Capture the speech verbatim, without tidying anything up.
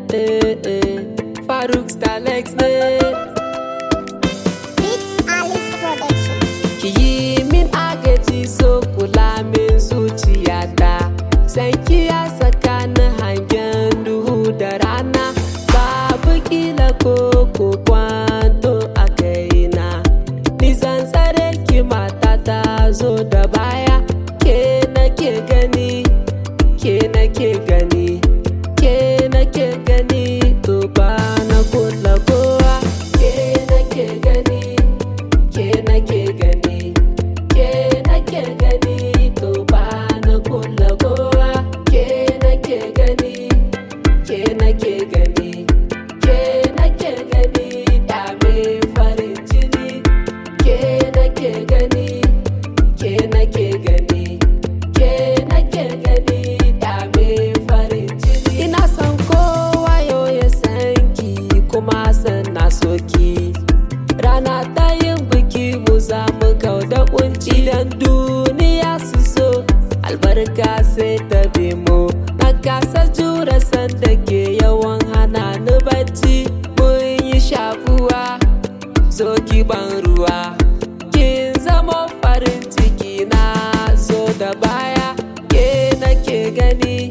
eh, eh. Faruk Starlex ne. Big Alice Production. Ki yi min agaji so kula min zuciyata. Sai ki ya tsakanin hangen duhu da rana. Babu kila ko ko kwanto a kaina. Ni zan tsare ki matata zo da baya. Ke nake gani, ke nake gani, ke nake gani to ba na kula kowa. Ke nake gani, ke nake gani, ke nake gani to ba na kula kowa. Ke nake gani, ke nake gani, ke nake gani da mai farin jini. Ke nake gani, ke nake gani, ke nake gani da mai farin jini. Ina son kowa yau ya san ki kuma san na so ki. Rana ta yin biki mu za mu kau da kunci. Idan duniya su so albarka sai ta bi mu. Na kasa jure san da ke yawan hana ni bacci. Mun yi shakuwa zo ki ban ruwa. Kin zama farin ciki na zo da baya. Ke nake gani,